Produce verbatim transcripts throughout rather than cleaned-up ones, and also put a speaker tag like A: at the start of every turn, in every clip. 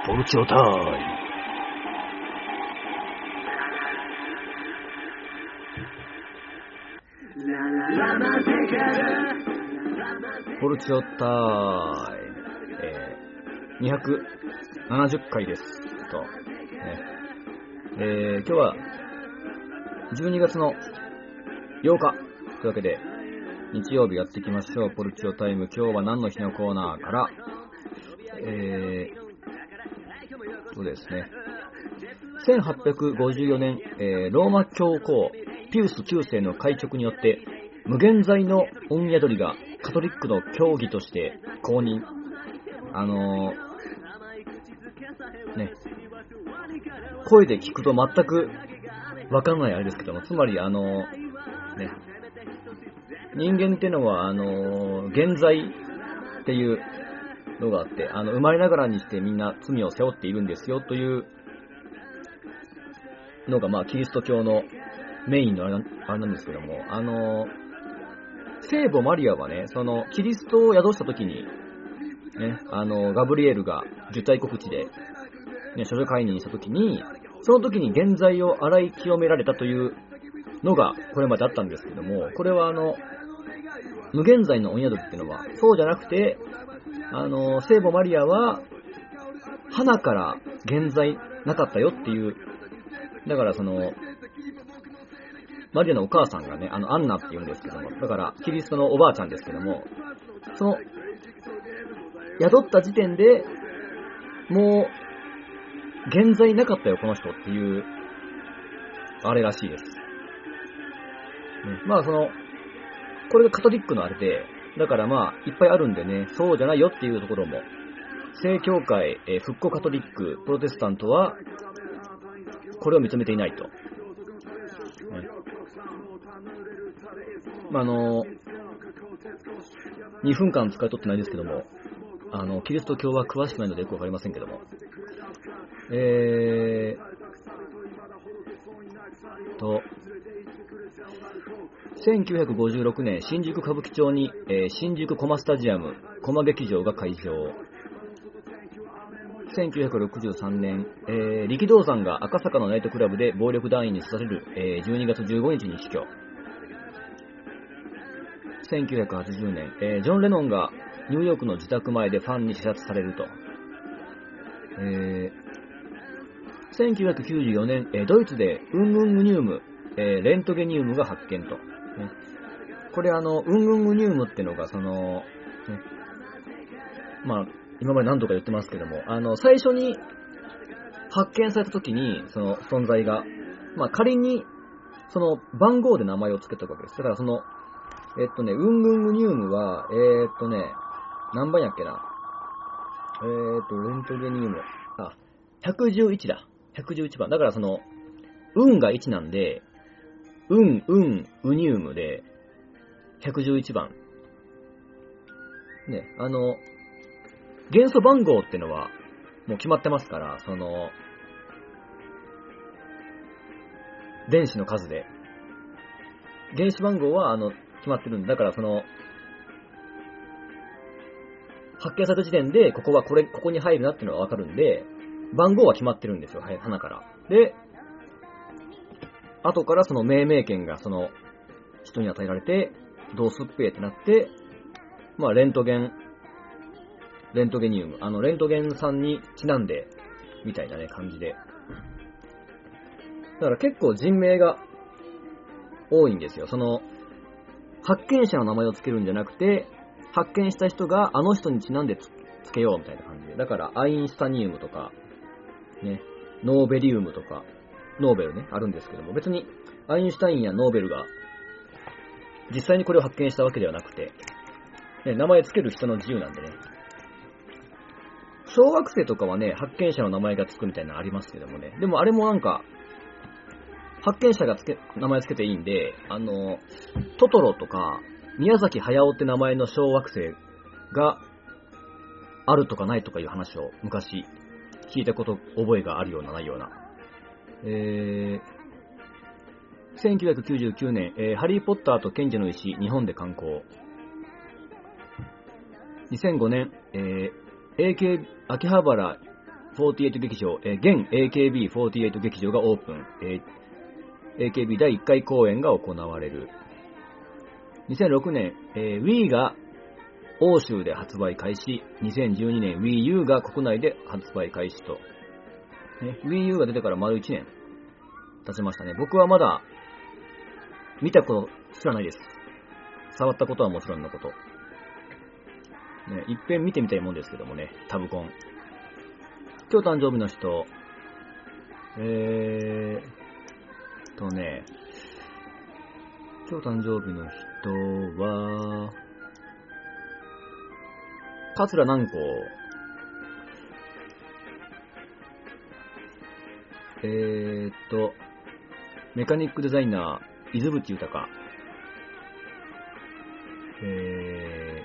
A: ポルチョタイム。ポルチョタイム、えー、にひゃくななじゅっかいですと、ねえー、今日はじゅうにがつのようかというわけで日曜日やっていきましょう。ポルチョタイム、今日は何の日のコーナーから、えー、そうですね、せんはっぴゃくごじゅうよねん、えー、ローマ教皇ピウスきゅうせいの戒勅によって無限罪の御宿りがカトリックの教義として公認。あのー、ね、声で聞くと全くわかんないあれですけども、つまりあのー、ね、人間ってのはあのー、現在っていうのがあって、あの生まれながらにしてみんな罪を背負っているんですよというのが、まあキリスト教のメインのあれなんですけども、あのー、聖母マリアはね、そのキリストを宿した時にね、あのガブリエルが受胎告知で、ね、処女解任した時に、その時に原罪を洗い清められたというのがこれまであったんですけども、これはあの無限罪の御宿りっていうのはそうじゃなくて、あの聖母マリアは花から原罪なかったよっていう、だからそのマリアのお母さんがね、あのアンナって言うんですけども、だからキリストのおばあちゃんですけども、その宿った時点でもう原罪なかったよこの人っていうあれらしいです、ね、まあそのこれがカトリックのあれで、だからまあいっぱいあるんでね、そうじゃないよっていうところも、正教会、えー、復興カトリック、プロテスタントはこれを認めていないと、ね、まあ、あのにふんかん使い取ってないですけども、あのキリスト教は詳しくないのでよくわかりませんけども、えーとせんきゅうひゃくごじゅうろくねん新宿歌舞伎町に、えー、新宿コマスタジアムコマ劇場が開場。せんきゅうひゃくろくじゅうさんねん、えー、力道山が赤坂のナイトクラブで暴力団員に刺される、えー、じゅうにがつじゅうごにちに死去。せんきゅうひゃくはちじゅうねん、えー、ジョン・レノンがニューヨークの自宅前でファンに刺殺されると。えー、せんきゅうひゃくきゅうじゅうよねん、えー、ドイツでウングングニウム、えー、レントゲニウムが発見と、ね、これあのウングングニウムってのがその、ね、まあ今まで何度か言ってますけども、あの最初に発見された時にその存在が、まあ仮にその番号で名前を付けたわけです。だからそのえっとね、ウングングニウムは、えー、っとね、何番やっけな。えー、っと、レントゲニウム。あ、ひゃくじゅういちだ。ひゃくじゅういちばん。だからその、運がいちなんで、運、運、ウニウムで、ひゃくじゅういちばん。ね、あの、元素番号ってのは、もう決まってますから、その、電子の数で。原子番号は、あの、決まってるんだから、その発見された時点でここはこれここに入るなっていうのが分かるんで、番号は決まってるんですよ、花から。で、後からその命名権がその人に与えられて、どうすっぺーってなって、まあレントゲンレントゲニウム、あのレントゲンさんにちなんでみたいなね感じで、だから結構人名が多いんですよ。その発見者の名前をつけるんじゃなくて、発見した人があの人にちなんで つ, つけようみたいな感じで、だからアインスタニウムとか、ね、ノーベリウムとか、ノーベルね、あるんですけども、別にアインシュタインやノーベルが実際にこれを発見したわけではなくて、ね、名前つける人の自由なんでね。小惑星とかはね、発見者の名前がつくみたいなのありますけどもね、でもあれもなんか、発見者がつけ名前つけていいんで、あのトトロとか宮崎駿って名前の小惑星があるとかないとかいう話を昔聞いたこと覚えがあるようなないような。えー、せんきゅうひゃくきゅうじゅうきゅうねん、えー、ハリーポッターと賢者の石日本で刊行。にせんごねん、えー、エーケー 秋葉原フォーティーエイト 劇場、えー、現 エーケービーフォーティーエイト 劇場がオープン、えー、エーケービー だいいっかい公演が行われる。にせんろくねん、えー、Wii が欧州で発売開始。にせんじゅうにねん Wii U が国内で発売開始と。ね、Wii U が出てから丸いちねん経ちましたね。僕はまだ見たこと知らないです。触ったことはもちろんのこと。ね、いっぺん見てみたいもんですけどもね、タブコン。今日誕生日の人、えーとね、今日誕生日の人は、桂南光、えーと、メカニックデザイナー、伊豆淵豊、え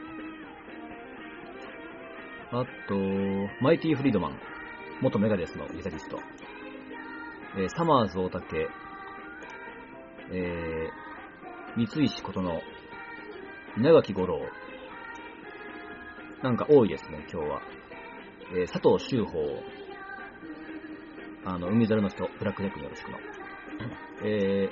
A: ー、あと、マイティ・フリードマン、元メガデスのギタリスト、えー、サマーズ大竹、えー、三石琴乃、稲垣吾郎、なんか多いですね、今日は。えー、佐藤修法、あの、海猿の人、ブラックネックによろしくの。え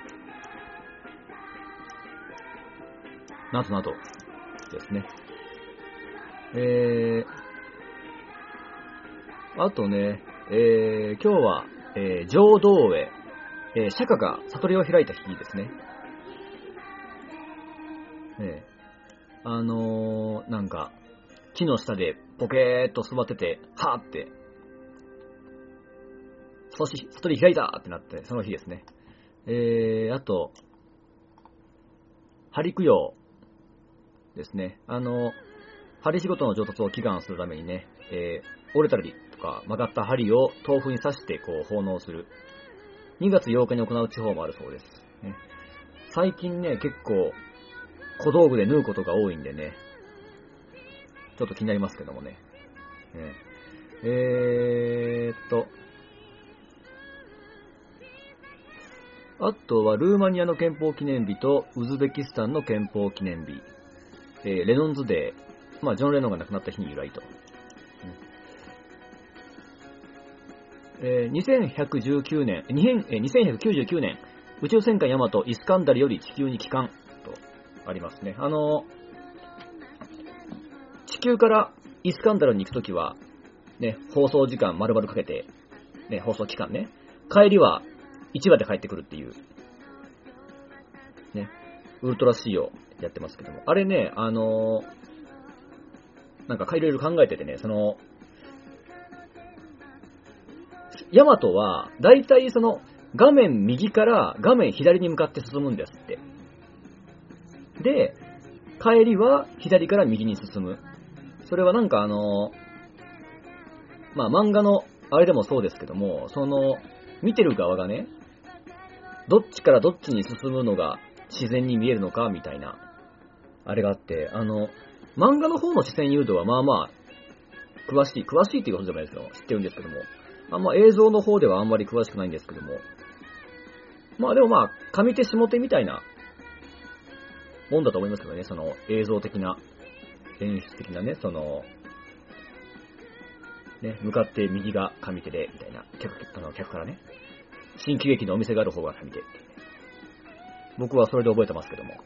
A: ー、などなどですね。えー、あとね、えー、今日は、えー、浄土へ、えー、釈迦が悟りを開いた日ですね。えー、あのー、なんか、木の下でポケーっと座ってて、はーって、悟り開いたってなって、その日ですね。えー、あと、針供養ですね。あの、針仕事の上達を祈願するためにね、えー、折れたりとか曲がった針を豆腐に刺してこう奉納する。にがつようかに行う地方もあるそうです。ね、最近ね、結構小道具で縫うことが多いんでね、ちょっと気になりますけどもね。ねえーっと、あとはルーマニアの憲法記念日とウズベキスタンの憲法記念日、えー、レノンズデー、まあジョン・レノンが亡くなった日に由来と。えー、にせんひゃくじゅうきゅうねん、にせんひゃくきゅうじゅうきゅうねん、宇宙戦艦ヤマトイスカンダルより地球に帰還とありますね。あの、地球からイスカンダルに行くときは、ね、放送時間丸々かけて、ね、放送期間ね、帰りはいちわで帰ってくるっていう、ね、ウルトラ仕様やってますけども、あれね、あのー、なんかいろいろ考えててね、その、ヤマトは、だいたいその、画面右から画面左に向かって進むんですって。で、帰りは左から右に進む。それはなんかあの、まあ漫画のあれでもそうですけども、その、見てる側がね、どっちからどっちに進むのが自然に見えるのかみたいな、あれがあって、あの、漫画の方の視線誘導はまあまあ、詳しい、詳しいっていうことじゃないですけど、知ってるんですけども、あんま映像の方ではあんまり詳しくないんですけども、まあでもまあ、上手下手みたいなもんだと思いますけどね、その映像的な、演出的なね、その、ね、向かって右が上手で、みたいな、客、あの、客からね、新喜劇のお店がある方が上手って。僕はそれで覚えてますけども。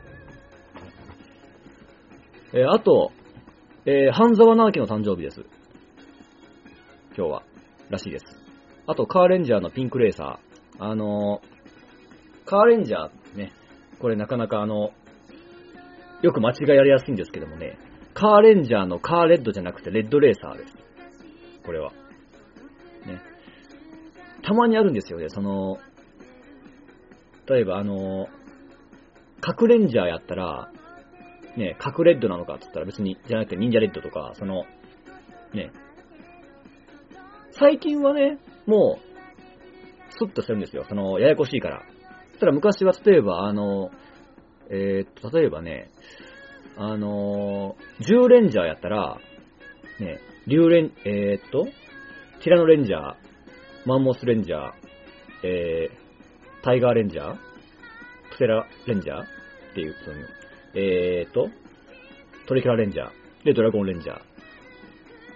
A: えー、あと、えー、半沢直樹の誕生日です。今日は、らしいです。あと、カーレンジャーのピンクレーサー。あのー、カーレンジャーね、これなかなかあの、よく間違いやりやすいんですけどもね、カーレンジャーのカーレッドじゃなくてレッドレーサーです。これは。ね。たまにあるんですよね、その、例えばあの、核レンジャーやったら、ね、核レッドなのかって言ったら別に、じゃなくて忍者レッドとか、その、ね、最近はね、もう、スッとしてるんですよ。その、ややこしいから。ただ昔は例えば、あの、えー、っと、例えばね、あの、銃レンジャーやったら、ね、竜レン、えー、っと、ティラノレンジャー、マンモスレンジャー、えー、タイガーレンジャー、プテラレンジャーっていう、その、えー、っと、トリケラレンジャー、で、ドラゴンレンジャー。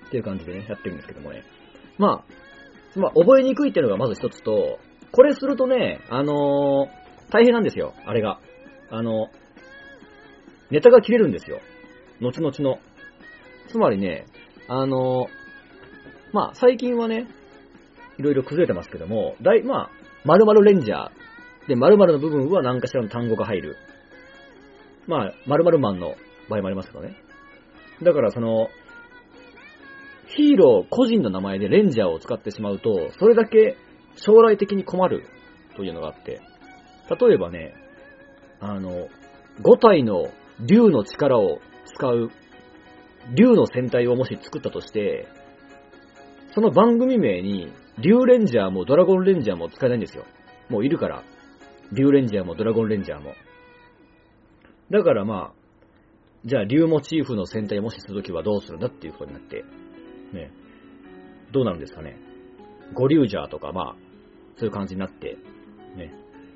A: っていう感じでね、やってるんですけどもね。まあ、まあ、覚えにくいっていうのがまず一つと、これするとね、あのー、大変なんですよ、あれが。あの、ネタが切れるんですよ。後々の。つまりね、あのー、まあ、最近はね、いろいろ崩れてますけども、だい、まあ、〇〇レンジャーで、〇〇の部分は何かしらの単語が入る。まあ、〇〇マンの場合もありますけどね。だからその、ヒーロー個人の名前でレンジャーを使ってしまうと、それだけ将来的に困るというのがあって、例えばね、あの、ご体の竜の力を使う、竜の戦隊をもし作ったとして、その番組名に、竜レンジャーもドラゴンレンジャーも使えないんですよ。もういるから。竜レンジャーもドラゴンレンジャーも。だからまあ、じゃあ竜モチーフの戦隊をもしするときはどうするんだっていうことになって、ね、どうなるんですかね。ゴリュージャーとかまあ、そういう感じになって、ね。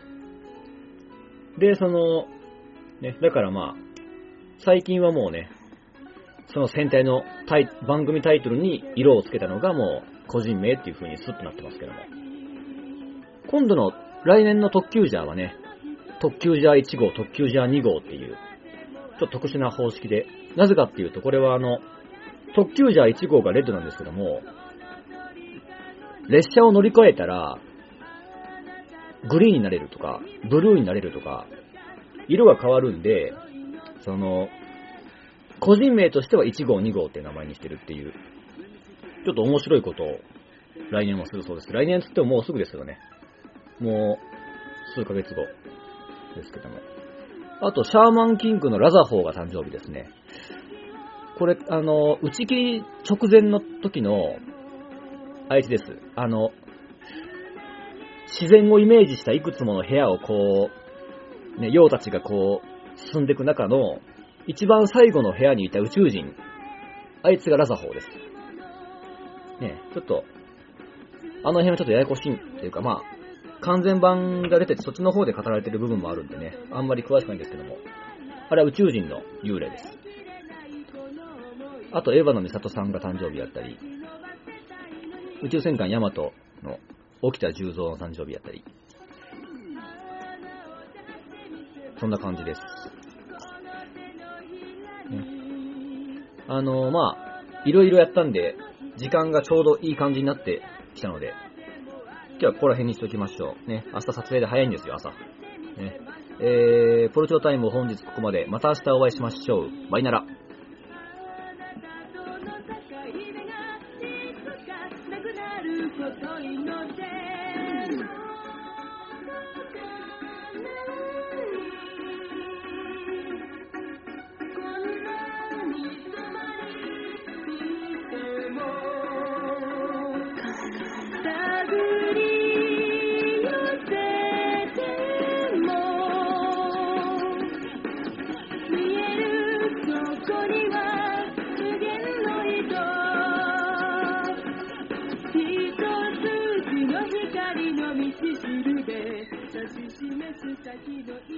A: で、その、ね、だからまあ、最近はもうね、その戦隊のタイ番組タイトルに色をつけたのがもう個人名っていう風にスッとなってますけども。今度の来年の特急ジャーはね、特急ジャーいち号、特急ジャーに号っていう、ちょっと特殊な方式で、なぜかっていうと、これはあの、特急ジャーいち号がレッドなんですけども、列車を乗り換えたら、グリーンになれるとか、ブルーになれるとか、色が変わるんで、その、個人名としてはいち号、に号っていう名前にしてるっていう、ちょっと面白いことを来年もするそうです。来年つってももうすぐですよね。もう数ヶ月後ですけども。あと、シャーマンキングのラザホーが誕生日ですね。これ、あの、打ち切り直前の時の、あいつです。あの、自然をイメージしたいくつもの部屋をこう、ね、妖たちがこう、進んでいく中の、一番最後の部屋にいた宇宙人、あいつがラザホーです。ね、ちょっと、あの辺はちょっとややこしいっていうか、まあ、完全版が出てて、そっちの方で語られてる部分もあるんでね、あんまり詳しくないんですけども、あれは宇宙人の幽霊です。あと、エヴァのミサトさんが誕生日だったり、宇宙戦艦ヤマトの沖田十三の誕生日だったり、そんな感じです。ね、あの、まあ、いろいろやったんで、時間がちょうどいい感じになってきたので、今日はここら辺にしておきましょう。ね、明日撮影で早いんですよ、朝。ね、えー、ポルチョタイム本日ここまで。また明日お会いしましょう。バイナラ。光の道しるべ指し示す先の